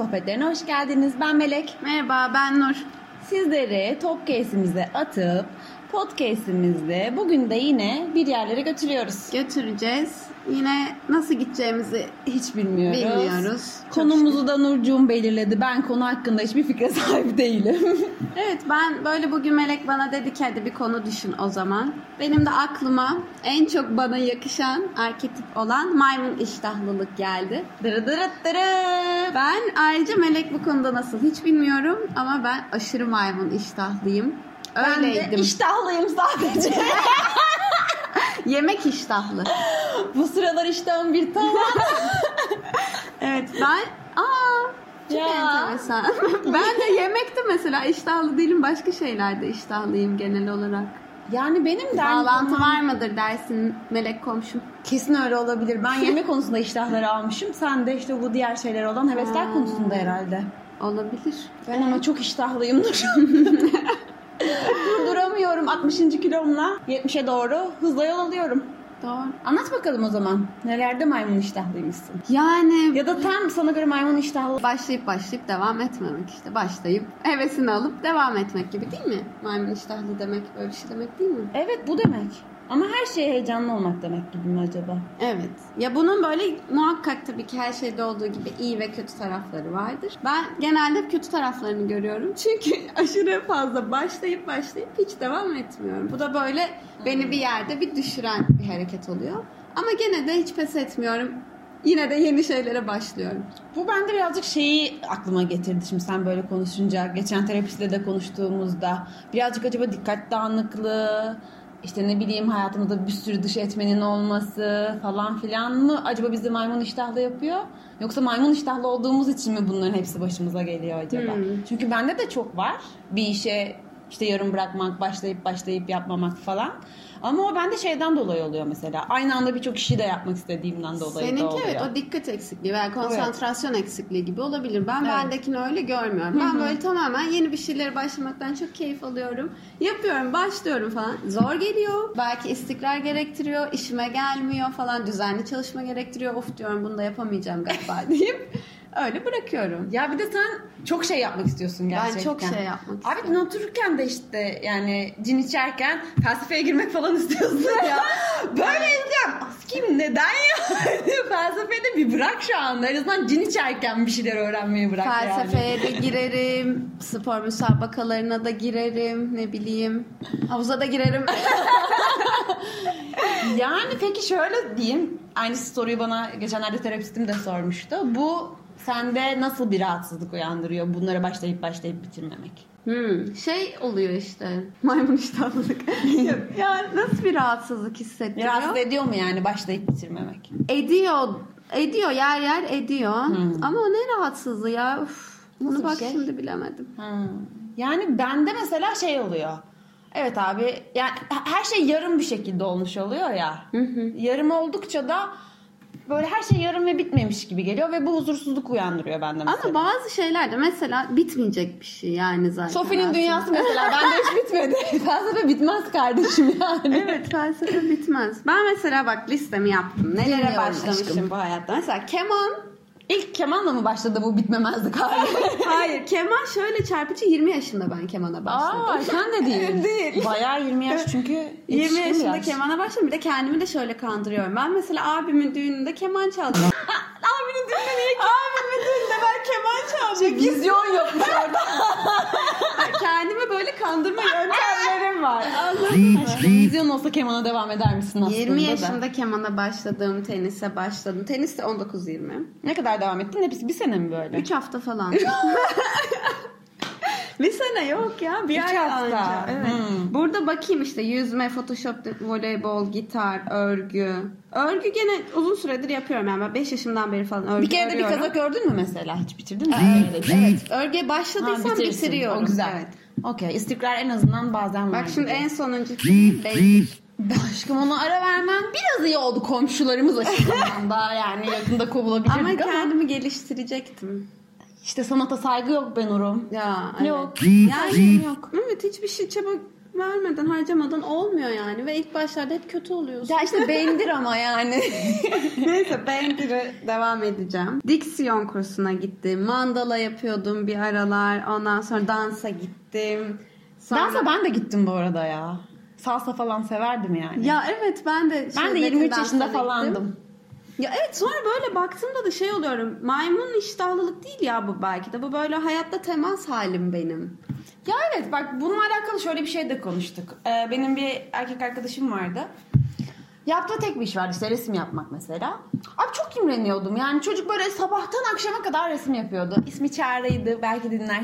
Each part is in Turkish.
sohbetlerine hoş geldiniz. Ben Melek. Merhaba, ben Nur. Sizleri Topcase'imize atıp podcast'imizde bugün de yine bir yerlere götürüyoruz. Götüreceğiz. Yine nasıl gideceğimizi Hiç bilmiyoruz. Çok Konumuzu da Nurcuğum belirledi. Ben konu hakkında hiçbir fikre sahip değilim. Evet, ben böyle bugün Melek bana dedi ki hadi bir konu düşün o zaman. Benim de aklıma en çok bana yakışan arketip olan maymun iştahlılık geldi. Dırı dırı dırı. Ben ayrıca Melek bu konuda nasıl hiç bilmiyorum ama ben aşırı maymun iştahlıyım. Öyleydim. Ben de iştahlıyım sadece. Yemek iştahlı. Bu sıralar iştahım bir tavan. Evet, ben çok enteresan. Ben de yemekte mesela iştahlı değilim. Başka şeylerde iştahlıyım genel olarak. Yani benim de Bağlantı var mıdır dersin Melek komşum? Kesin öyle olabilir. Ben yemek konusunda iştahları almışım. Sen de işte bu diğer şeyler olan hevesler konusunda herhalde. Olabilir. Ben ama çok iştahlıyımdır. Durduramıyorum. 60. kilomla 70'e doğru hızla yol alıyorum. Doğru. Anlat bakalım o zaman. Nelerde maymun iştahlıymışsın? Yani Ya da tam sana göre maymun iştahlı. başlayıp devam etmemek işte. Başlayıp hevesini alıp devam etmek gibi değil mi? Maymun iştahlı demek böyle bir şey demek değil mi? Evet, bu demek. Ama her şeye heyecanlı olmak demek gibi mi acaba? Evet. Ya bunun böyle muhakkak tabii ki her şeyde olduğu gibi iyi ve kötü tarafları vardır. Ben genelde kötü taraflarını görüyorum. Çünkü aşırı fazla başlayıp hiç devam etmiyorum. Bu da böyle beni bir yerde bir düşüren bir hareket oluyor. Ama gene de hiç pes etmiyorum. Yine de yeni şeylere başlıyorum. Bu bende birazcık şeyi aklıma getirdi şimdi sen böyle konuşunca. Geçen terapistle de konuştuğumuzda. Birazcık acaba dikkat dağınıklığı, İşte ne bileyim hayatımızda bir sürü dış etmenin olması falan filan mı acaba bizi maymun iştahlı yapıyor? Yoksa maymun iştahlı olduğumuz için mi bunların hepsi başımıza geliyor acaba? Çünkü bende de çok var. Bir işe işte yarım bırakmak, başlayıp yapmamak falan. Ama o bende şeyden dolayı oluyor mesela. Aynı anda birçok işi de yapmak istediğimden dolayı Seninki da oluyor. evet o dikkat eksikliği veya konsantrasyon eksikliği gibi olabilir. Ben bendekini öyle görmüyorum. Ben böyle tamamen yeni bir şeylere başlamaktan çok keyif alıyorum. Yapıyorum, başlıyorum falan. Zor geliyor. Belki istikrar gerektiriyor. İşime gelmiyor falan. Düzenli çalışma gerektiriyor. Of diyorum bunu da yapamayacağım galiba deyip öyle bırakıyorum. Ya bir de sen çok şey yapmak istiyorsun gerçekten. Ben çok şey yapmak istiyorum. Abi otururken de işte yani cin içerken felsefeye girmek falan istiyorsun ya. Böyle izliyorum. Askim neden ya? Felsefeyi de bir bırak şu anda. En azından cin içerken bir şeyler öğrenmeyi bırak Felsefeye yani. de girerim. Spor müsabakalarına da girerim. Ne bileyim. Havuza da girerim. Yani peki şöyle diyeyim. Aynı soruyu bana geçenlerde terapistim de sormuştu. Bu sende nasıl bir rahatsızlık uyandırıyor bunlara başlayıp bitirmemek? Şey oluyor işte. Maymun iştahlılık. Ya nasıl bir rahatsızlık hissettiriyor? Rahatsız ediyor mu yani başlayıp bitirmemek? Ediyor yer ediyor. Ama o ne rahatsızlığı ya. Uf, bunu bak şey? şimdi bilemedim. Yani bende mesela şey oluyor. Evet abi yani her şey yarım bir şekilde olmuş oluyor ya. Yarım oldukça da böyle her şey yarım ve bitmemiş gibi geliyor ve bu huzursuzluk uyandırıyor bende mesela. Ama bazı şeyler de mesela bitmeyecek bir şey yani zaten. Sophie'nin dünyası mesela bende hiç bitmedi. Felsefe bitmez kardeşim yani. Evet, felsefe bitmez. Ben mesela bak listemi yaptım. Nelere Bilmiyorum başlamışım aşkım. bu hayatta. Mesela keman. İlk kemanla mı başladı bu bitmemezlik hali? Hayır, keman şöyle çarpıcı 20 yaşında ben kemana başladım. Sen de değil. Değil. Bayağı 20 yaş çünkü 20 yaşında yaş. kemana başladım. Bir de kendimi de şöyle kandırıyorum. Ben mesela abimin düğününde keman çaldım. Abinin düğünde niye Abimin düğününde ben keman çaldım. vizyon yokmuş orada. Kendime böyle kandırma yöntemlerim var. Anladın mı? Vizyon olsa kemana devam eder misin aslında 20 da? yaşında kemana başladım, tenise başladım. Tenis de 19-20. Ne kadar devam ettin? Hepsi bir sene mi böyle? 3 hafta falan. Bir sene yok ya. Bir 3 ay hafta. anca. Evet. Burada bakayım işte yüzme, photoshop, voleybol, gitar, örgü. Örgü gene uzun süredir yapıyorum yani. Ben 5 yaşımdan beri falan örgü Bir kere de bir örüyorum. kazak ördün mü mesela? Hiç bitirdin mi? Evet. Örgüye başladıysam bitirirsin. bitiriyorum. O güzel. Evet. Okey. İstikrar en azından bazen var. Bak şimdi gibi. en sonuncu basic. Aşkım ona ara vermen biraz iyi oldu komşularımız açısından da yani yakında kovulabilirdik ama. Kendimi geliştirecektim. İşte sanata saygı yok be Nur'um. Ya Yok. Evet. Yani yok. Evet hiçbir şey çaba vermeden, harcamadan olmuyor yani. Ve ilk başlarda hep kötü oluyorsun. Ya işte bendir ama yani. Neyse bendir'e devam edeceğim. Diksiyon kursuna gittim. Mandala yapıyordum bir aralar. Ondan sonra dansa gittim. Sonra... Dansa ben de gittim bu arada ya. Salsa falan severdim yani. Ya evet ben de 23 yaşında falandım. Ya evet sonra böyle baktığımda da şey oluyorum. Maymun iştahlılık değil ya bu belki de. Bu böyle hayatta temas halim benim. Ya evet bak bununla alakalı şöyle bir şey de konuştuk. Benim bir erkek arkadaşım vardı. Yaptığı tek bir iş vardı işte resim yapmak mesela. Abi çok imreniyordum yani çocuk böyle sabahtan akşama kadar resim yapıyordu. İsmi Çağrı'ydı belki dinler.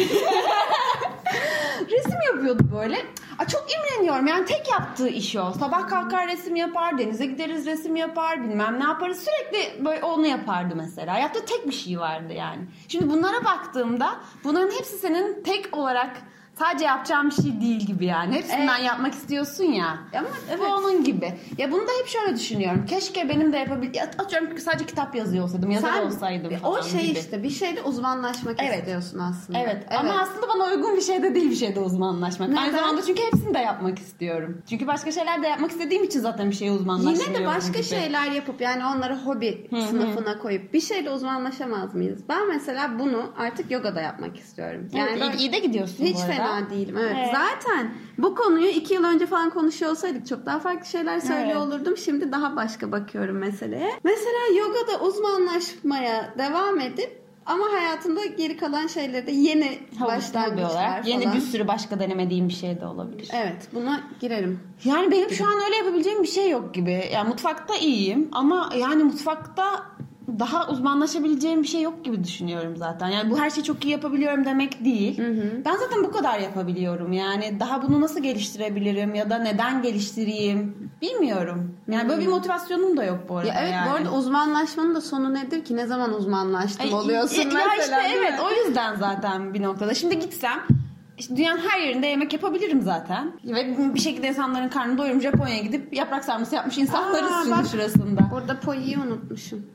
Resim yapıyordu böyle. Çok imreniyorum yani tek yaptığı iş o. Sabah kalkar resim yapar, denize gideriz resim yapar, bilmem ne yaparız. Sürekli böyle onu yapardı mesela. Yaptığı tek bir şey vardı yani. Şimdi bunlara baktığımda bunların hepsi senin tek olarak sadece yapacağım bir şey değil gibi yani. Hepsinden yapmak istiyorsun ya. Ama evet. Bu onun gibi. Ya bunu da hep şöyle düşünüyorum. Keşke benim de atıyorum sadece kitap yazıyor olsaydım, yazar olsaydım falan o şey gibi. işte bir şeyde uzmanlaşmak istiyorsun aslında. Evet. Ama aslında bana uygun bir şey de değil bir şeyde uzmanlaşmak. Neden? Aynı zamanda çünkü hepsini de yapmak istiyorum. Çünkü başka şeyler de yapmak istediğim için zaten bir şeye uzmanlaşmıyorum. Yine de başka gibi. şeyler yapıp yani onları hobi sınıfına koyup bir şeyde uzmanlaşamaz mıyız? Ben mesela bunu artık yogada yapmak istiyorum. Yani evet, iyi de gidiyorsun hiç bu arada. fena değilim. Evet. Zaten bu konuyu 2 yıl önce falan konuşuyor olsaydık çok daha farklı şeyler söylüyor olurdum. Şimdi daha başka bakıyorum meseleye. Mesela yogada uzmanlaşmaya devam edip ama hayatımda geri kalan şeyleri de yeni başlangıçlar falan. Yeni bir sürü başka denemediğim bir şey de olabilir. Evet, buna girerim. Yani benim şu an öyle yapabileceğim bir şey yok gibi. Yani mutfakta iyiyim ama yani mutfakta daha uzmanlaşabileceğim bir şey yok gibi düşünüyorum zaten. Yani bu her şeyi çok iyi yapabiliyorum demek değil. Ben zaten bu kadar yapabiliyorum. Yani daha bunu nasıl geliştirebilirim ya da neden geliştireyim bilmiyorum. Yani böyle bir motivasyonum da yok bu arada. Ya evet yani. bu arada uzmanlaşmanın da sonu nedir ki? Ne zaman uzmanlaştım oluyorsun mesela. Ya işte evet o yüzden zaten bir noktada. Şimdi gitsem İşte dünyanın her yerinde yemek yapabilirim zaten. Ve bir şekilde insanların karnını doyururum. Japonya'ya gidip yaprak sarması yapmış insanlarız şimdi şurasında. Burada poi'yi unutmuşum.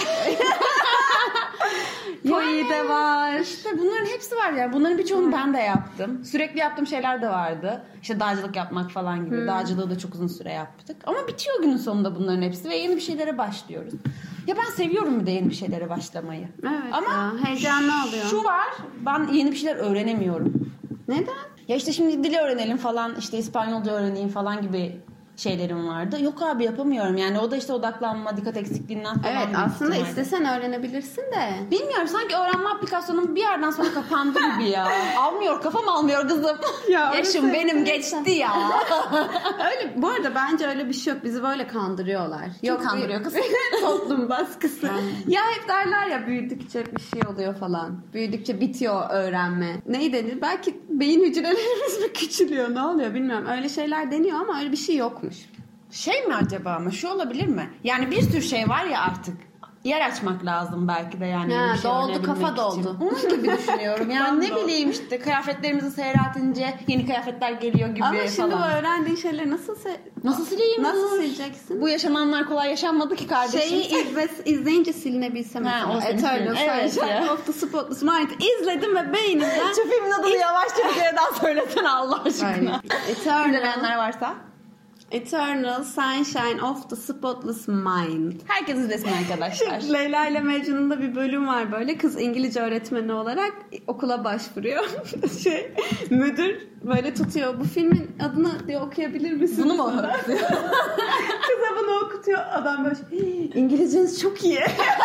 Poi de var. İşte bunların hepsi var ya. Bunların birçoğunu ben de yaptım. Sürekli yaptığım şeyler de vardı. İşte dağcılık yapmak falan gibi. Dağcılığı da çok uzun süre yaptık. Ama bitiyor günün sonunda bunların hepsi ve yeni bir şeylere başlıyoruz. Ya ben seviyorum bir de yeni bir şeylere başlamayı. Evet ama ya, heyecanlı oluyor. Şu var, ben yeni bir şeyler öğrenemiyorum. Neden? Ya işte şimdi dil öğrenelim falan, işte İspanyolca öğreneyim falan gibi şeylerim vardı. Yok abi yapamıyorum. Yani o da işte odaklanma, dikkat eksikliğinden falan. Evet aslında istesen öğrenebilirsin de. Bilmiyorum sanki öğrenme aplikasyonum bir yerden sonra kapandı gibi ya. Almıyor kafam almıyor kızım. Yaşım benim geçti ya. Öyle bu arada bence öyle bir şey yok. Bizi böyle kandırıyorlar. Kim kandırıyor kız? Toplum baskısı. Ya hep derler ya büyüdükçe bir şey oluyor falan. Büyüdükçe bitiyor öğrenme. Neyi denir? Belki beyin hücrelerimiz mi küçülüyor? Ne oluyor bilmiyorum. Öyle şeyler deniyor ama öyle bir şey yokmuş. Şey mi acaba ama şu olabilir mi? Yani bir sürü şey var ya artık. Yer açmak lazım belki de yani. Ha, bir şey doldu kafa için. doldu. Onun gibi düşünüyorum. Yani ne bileyim işte kıyafetlerimizi seyretince yeni kıyafetler geliyor gibi ama şimdi falan. bu öğrendiğin şeyleri nasıl sileyim? Nasıl sileceksin? Bu yaşananlar kolay yaşanmadı ki kardeşim. Şeyi izleyince silinebilsem. Eternal Sunshine of the Spotless Mind izledim ve beynimden. Şu filmin adını yavaşça bir kere daha söylesene Allah aşkına. İzleyenler varsa. Eternal Sunshine of the Spotless Mind. Herkes izlesin arkadaşlar. Leyla ile Mecnun'da bir bölüm var böyle. Kız İngilizce öğretmeni olarak okula başvuruyor. Müdür böyle tutuyor. Bu filmin adını diye okuyabilir misin? Bunu mu? Kıza bunu okutuyor. Adam böyle İngilizceniz çok iyi.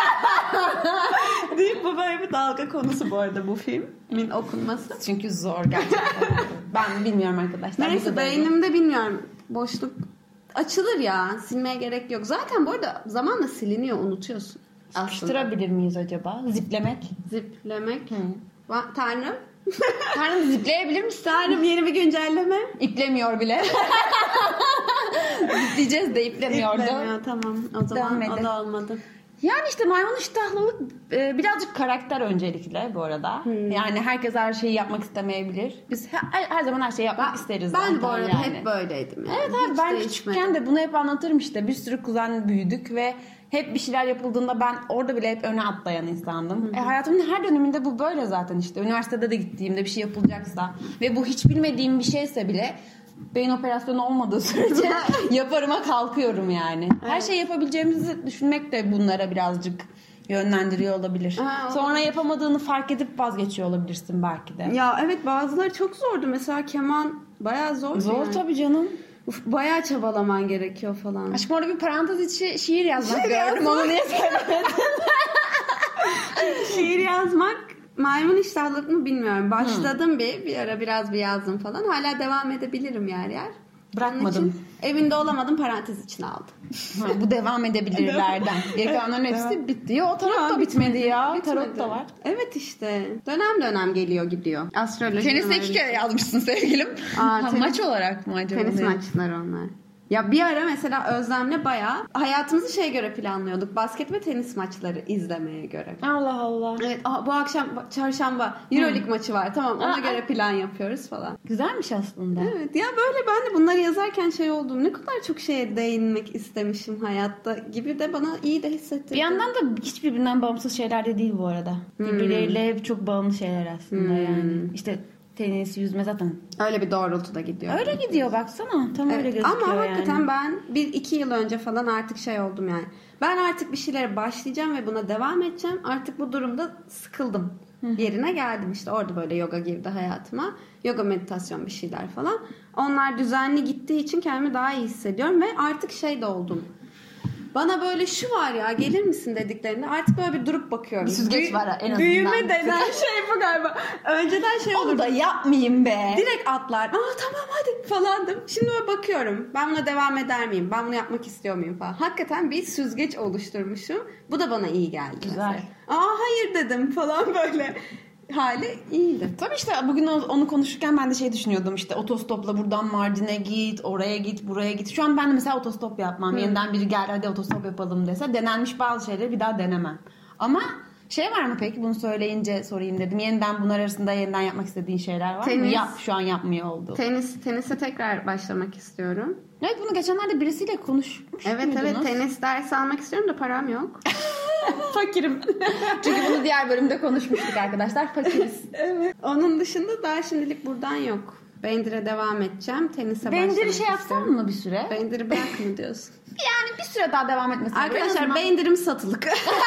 Deyip bu böyle bir dalga konusu bu arada bu filmin okunması. Çünkü zor gerçekten. Ben bilmiyorum arkadaşlar. Neyse beynimde bilmiyorum. Boşluk açılır ya. Silmeye gerek yok. Zaten bu arada zamanla siliniyor. Unutuyorsun. Sıkıştırabilir miyiz acaba? Ziplemek. Ziplemek. Tanrım. Tanrım zipleyebilir misin? Tanrım yeni bir güncelleme. İplemiyor bile. Zipleyeceğiz de iplemiyordu. İplemiyor tamam. O zaman o da olmadı. Yani işte maymun iştahlılık birazcık karakter öncelikle bu arada. Yani herkes her şeyi yapmak istemeyebilir. Biz her zaman her şeyi yapmak isteriz. Ben bu arada yani. Hep böyleydim. Yani. Evet abi ben küçükken de bunu hep anlatırım işte. Bir sürü kuzen büyüdük ve hep bir şeyler yapıldığında ben orada bile hep öne atlayan insandım. Hayatımın her döneminde bu böyle zaten işte. Üniversitede de gittiğimde bir şey yapılacaksa ve bu hiç bilmediğim bir şeyse bile beyin operasyonu olmadığı sürece yaparıma kalkıyorum yani. Evet. Her şey yapabileceğimizi düşünmek de bunlara birazcık yönlendiriyor olabilir. Sonra yapamadığını fark edip vazgeçiyor olabilirsin belki de. Ya evet, bazıları çok zordu. Mesela keman bayağı zor. Zor yani. Tabii canım. Bayağı çabalaman gerekiyor falan. Aşkım orada bir parantez içi şiir yazmak gördüm. Onu niye söylemedin? Şiir yazmak maymun iştahlık mı bilmiyorum. Başladım bir ara biraz bir yazdım falan. Hala devam edebilirim yer yer. Bırakmadım. Evinde olamadım, parantez içine aldım. Bu devam edebilirlerden. Gekanların hepsi bitti. O tarot da bitmedi ya. Tarot da var. Evet işte. Dönem dönem geliyor gidiyor. Astroloji. Teniste 2 kere yazmışsın sevgilim. Maç olarak mı acaba? Tenis maçları onlar. Ya bir ara mesela Özlem'le bayağı hayatımızı şeye göre planlıyorduk. Basket ve tenis maçları izlemeye göre. Allah Allah. Evet, bu akşam çarşamba Euroleague maçı var. Tamam, ona göre plan yapıyoruz falan. Güzelmiş aslında. Evet ya, böyle ben de bunları yazarken şey oldum. Ne kadar çok şeye değinmek istemişim hayatta gibi de bana iyi de hissettirdi. Bir yandan da hiçbirbirinden bağımsız şeyler de değil bu arada. Birbirleriyle hep çok bağımlı şeyler aslında yani. İşte tenis, yüzme zaten. Öyle bir doğrultuda gidiyor. Öyle gidiyor baksana. Tam öyle gözüküyor ama yani. hakikaten ben 1-2 yıl önce falan artık şey oldum yani. Ben artık bir şeylere başlayacağım ve buna devam edeceğim. Artık bu durumda sıkıldım. Yerine geldim işte. Orada böyle yoga girdi hayatıma. Yoga, meditasyon, bir şeyler falan. Onlar düzenli gittiği için kendimi daha iyi hissediyorum ve artık şey de oldum. Bana böyle şu var ya, gelir misin dediklerinde artık böyle bir durup bakıyorum. Bir süzgeç var en azından. Büyüme denen şey bu galiba. Önceden şey olurdu. Onu da yapmayayım be. Direkt atlar. Tamam hadi falandım. Şimdi böyle bakıyorum. Ben buna devam eder miyim? Ben bunu yapmak istiyor muyum falan. Hakikaten bir süzgeç oluşturmuşum. Bu da bana iyi geldi. Güzel. Mesela. Hayır dedim falan böyle. Hali iyiydi. Tabii işte bugün onu konuşurken ben de şey düşünüyordum, işte otostopla buradan Mardin'e git, oraya git, buraya git. Şu an ben de mesela otostop yapmam. Yeniden biri gel hadi otostop yapalım dese, denenmiş bazı şeyleri bir daha denemem. Ama şey var mı peki, bunu söyleyince sorayım dedim. Yeniden bunlar arasında yeniden yapmak istediğin şeyler var mı? Şu an yapmıyor olduğum. Tenise tekrar başlamak istiyorum. Evet, bunu geçenlerde birisiyle konuşmuş muydunuz? Evet, tenis dersi almak istiyorum da param yok. Fakirim. Çünkü bunu diğer bölümde konuşmuştuk arkadaşlar. Fakiriz. Evet. Onun dışında daha şimdilik buradan yok. Bendir'e devam edeceğim. Tenise başlamak istiyorum. Bendir'i şey yapsan mı bir süre? Bendir'i bırak mı diyorsun? Yani bir süre daha devam etmesin. Arkadaşlar Bendir'im satılık.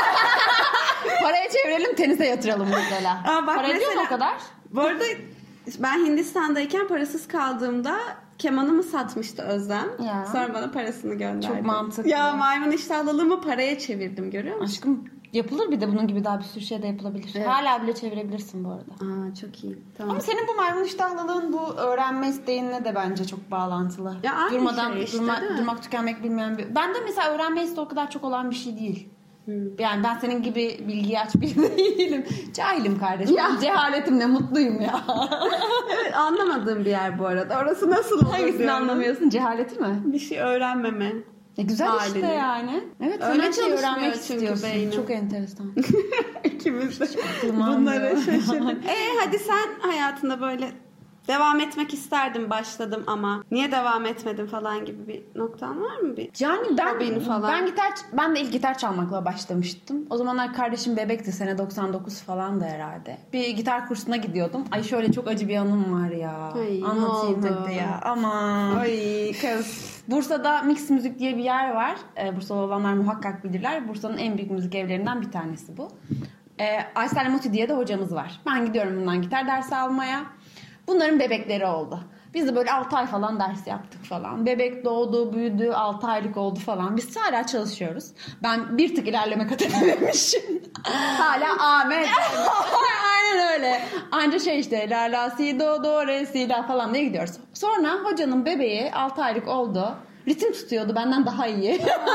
Paraya çevirelim, tenise yatıralım mesela. Para ediyor mu o kadar? Bu arada ben Hindistan'dayken parasız kaldığımda kemanımı satmıştı Özlem. Ya. Sonra bana parasını gönderdi. Çok mantıklı. Ya maymun iştahlılığımı paraya çevirdim, görüyor musun? Aşkım yapılır, bir de bunun gibi daha bir sürü şey de yapılabilir. Evet. Hala bile çevirebilirsin bu arada. Çok iyi. Tamam. Ama senin bu maymun iştahlılığın bu öğrenme isteğinle de bence çok bağlantılı. Ya durmadan şey işte, durmak tükenmek bilmeyen bir. Ben de mesela öğrenme isteği o kadar çok olan bir şey değil. Yani ben senin gibi bilgiyi aç biri değilim. Cahilim kardeşim. Ya. Cehaletimle mutluyum ya. Evet, anlamadığım bir yer bu arada. Orası nasıl olur? Hangisini anlamıyorsun? Cehaleti mi? Bir şey öğrenmeme. Güzel halini. İşte yani. Evet, öyle öğrenmek istiyorsun. Beynim. Çok enteresan. İkimiz de bunlara şaşırdık. Hadi sen hayatında böyle devam etmek isterdim, başladım ama niye devam etmedim falan gibi bir noktan var mı? Yani ben de ilk gitar çalmakla başlamıştım. O zamanlar kardeşim bebekti, sene 99 falan da herhalde. Bir gitar kursuna gidiyordum. Ay şöyle çok acı bir anım var ya. Anlatayım hadi ya. Aman. Ay kız. Bursa'da Mix Müzik diye bir yer var. Bursalı olanlar muhakkak bilirler. Bursa'nın en büyük müzik evlerinden bir tanesi bu. Aysel Muti diye de hocamız var. Ben gidiyorum bundan gitar dersi almaya. Bunların bebekleri oldu. Biz de böyle 6 ay falan ders yaptık falan. Bebek doğdu, büyüdü, 6 aylık oldu falan. Biz hala çalışıyoruz. Ben bir tık ilerleme kat edememişim. Hala Ahmet. Aynen öyle. Anca şey işte la la si do do re si la falan diye gidiyoruz. Sonra hocanın bebeği 6 aylık oldu. Ritim tutuyordu benden daha iyi.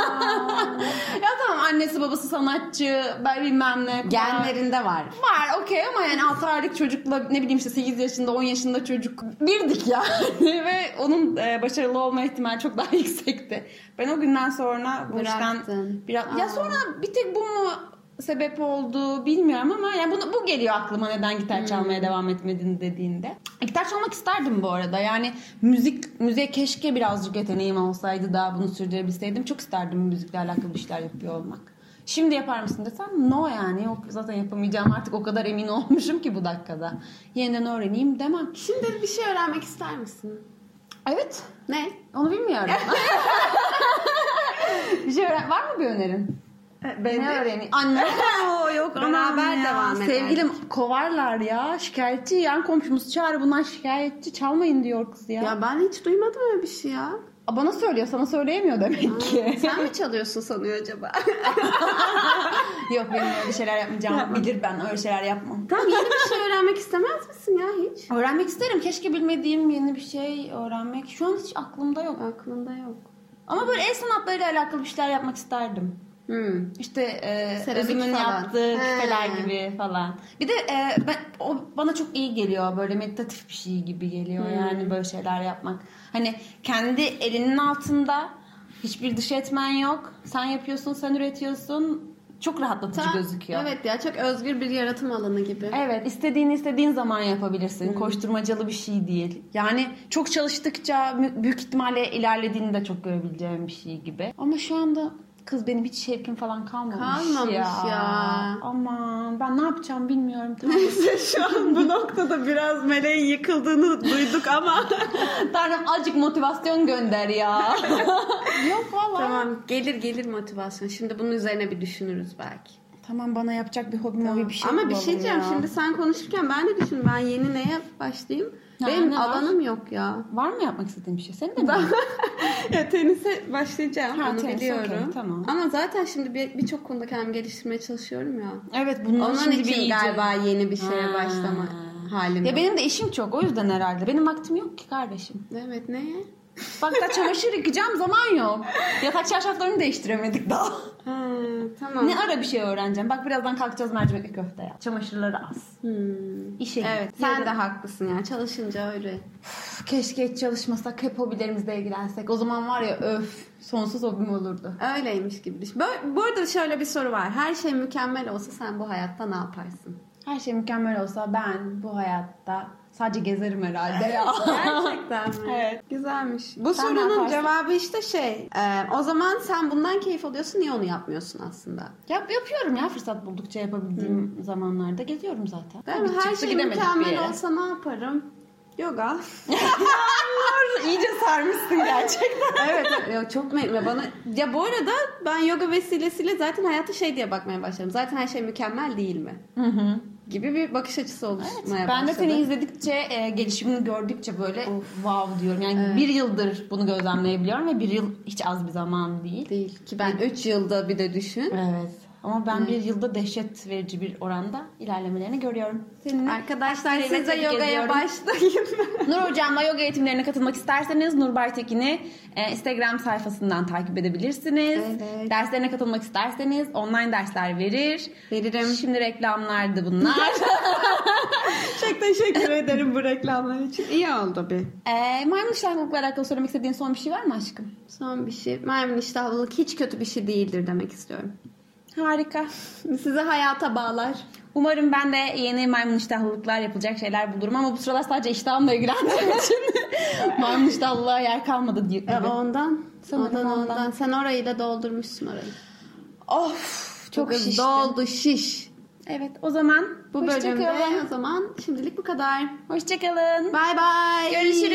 Ya tamam, annesi babası sanatçı, ben bilmem ne. Genlerinde var. Var okey, ama yani 6 aylık çocukla ne bileyim işte 8 yaşında 10 yaşında çocuk birdik yani. Ve onun başarılı olma ihtimali çok daha yüksekti. Ben o günden sonra bu işten ya sonra bir tek bu mu sebep oldu bilmiyorum ama yani bu geliyor aklıma, neden gitar çalmaya devam etmedin dediğinde. Gitar çalmak isterdim bu arada. Yani müziğe keşke birazcık yeteneğim olsaydı da bunu sürdürebilseydim. Çok isterdim müzikle alakalı bir şeyler yapıyor olmak. Şimdi yapar mısın desem no, yani yok, zaten yapamayacağım artık, o kadar emin olmuşum ki bu dakikada. Yeniden öğreneyim demem. Şimdi bir şey öğrenmek ister misin? Evet. Ne? Onu bilmiyorum. Bir şey var mı bir önerin? Ne öğreneyim? Anne. Yok Beraber devam edelim. Sevgilim kovarlar ya. Şikayetçi yan komşumuz çağır, bunlar şikayetçi, çalmayın diyor kız ya. Ya ben hiç duymadım öyle bir şey ya. Bana söylüyor, sana söyleyemiyor demek ki. Sen mi çalıyorsun sanıyor acaba? Yok, benim öyle şeyler yapmayacağım. Bilir, ben öyle şeyler yapmam. Tamam, yeni bir şey öğrenmek istemez misin ya hiç? Öğrenmek isterim. Keşke bilmediğim yeni bir şey öğrenmek. Şu an hiç aklımda yok. Aklında yok. Ama böyle el sanatlarıyla alakalı bir şeyler yapmak isterdim. İşte Seramik özümün falan. yaptığı küpeler gibi falan. Bir de o bana çok iyi geliyor. Böyle meditatif bir şey gibi geliyor. Yani böyle şeyler yapmak. Hani kendi elinin altında hiçbir dış etmen yok. Sen yapıyorsun, sen üretiyorsun. Çok rahatlatıcı gözüküyor. Evet ya, çok özgür bir yaratım alanı gibi. Evet, istediğin zaman yapabilirsin. Koşturmacalı bir şey değil. Yani çok çalıştıkça büyük ihtimalle ilerlediğini de çok görebileceğim bir şey gibi. Ama şu anda kız benim hiç şevkim falan kalmamış ya. Aman ben ne yapacağım bilmiyorum. Tamam. Şu an bu noktada biraz meleğin yıkıldığını duyduk ama. Tanrım azıcık motivasyon gönder ya. Yok valla. Tamam, gelir motivasyon. Şimdi bunun üzerine bir düşünürüz belki. Tamam, bana yapacak bir hobi bir şey ama bir bulalım şey diyeceğim. ya. Şimdi sen konuşurken ben de düşündüm. Ben yeni neye başlayayım? Benim alanım yok ya. Var mı yapmak istediğin bir şey? Senin de mi? Ya tenise başlayacağım. Onu tenis, biliyorum. okay, tamam. Ama zaten şimdi birçok konuda kendimi geliştirmeye çalışıyorum ya. Evet, bunun Onun şimdi için galiba yeni bir şeye başlama halim Ya yok. benim de işim çok, o yüzden herhalde. Benim vaktim yok ki kardeşim. Evet, neye? Bak da çamaşır yıkayacağım, zaman yok. Yatak çarşaflarını değiştiremedik daha. Tamam. Ne ara bir şey öğreneceğim. Bak birazdan kalkacağız mercimekli köfte ya. Çamaşırları az. İşe git. Evet, sen de haklısın ya. Çalışınca öyle. Keşke hiç çalışmasak, hep hobilerimizle ilgilensek. O zaman var ya sonsuz hobim olurdu. Öyleymiş gibi düşün. Bu arada şöyle bir soru var. Her şey mükemmel olsa sen bu hayatta ne yaparsın? Her şey mükemmel olsa ben bu hayatta sadece gezerim herhalde ya. Gerçekten mi? Evet. Güzelmiş. Bu Sen ne sorunun yaparsın? cevabı işte o zaman sen bundan keyif alıyorsun, niye onu yapmıyorsun aslında? Yapıyorum ya, fırsat buldukça yapabildiğim zamanlarda geziyorum zaten. Değil mi? Her Çıktı şey gidemedik bir mükemmel yere. olsa ne yaparım? Yoga. İyice sarmışsın gerçekten. Evet, ya çok bana ya bu arada ben yoga vesilesiyle zaten hayata diye bakmaya başladım. Zaten her şey mükemmel değil mi? Gibi bir bakış açısı oluşmaya Ben de başladı. seni izledikçe, gelişimini gördükçe böyle wow diyorum. Yani bir yıldır bunu gözlemleyebiliyorum ve bir yıl hiç az bir zaman değil. Değil ki, ben 3 yılda bir de düşün. Evet. Ama ben bir yılda dehşet verici bir oranda ilerlemelerini görüyorum. Seninle Arkadaşlar siz de tebrik yogaya ediyorum. başlayın. Nur Hocam'la yoga eğitimlerine katılmak isterseniz Nur Baytekin'i Instagram sayfasından takip edebilirsiniz. Evet. Derslerine katılmak isterseniz online dersler verir. Veririm. Şimdi reklamlardı bunlar. Çok teşekkür ederim bu reklamlar için. İyi oldu bir. Maymun iştahlılıkla alakalı söylemek istediğin son bir şey var mı aşkım? Son bir şey. Maymun iştahlılık hiç kötü bir şey değildir demek istiyorum. Harika. Sizi hayata bağlar. Umarım ben de yeni maymun iştahlılıklar yapılacak şeyler bulurum ama bu sıralar sadece iştahımla ilgilendiğim için maymun iştahlılığa yer kalmadı diye. Ondan. Sanırım ondan. Sen orayı da doldurmuşsun orayı. Of, çok Kız şiştim. doldu şiş. Evet, o zaman Bu bölümde o zaman şimdilik bu kadar. Hoşçakalın. Bye bye. Görüşürüz.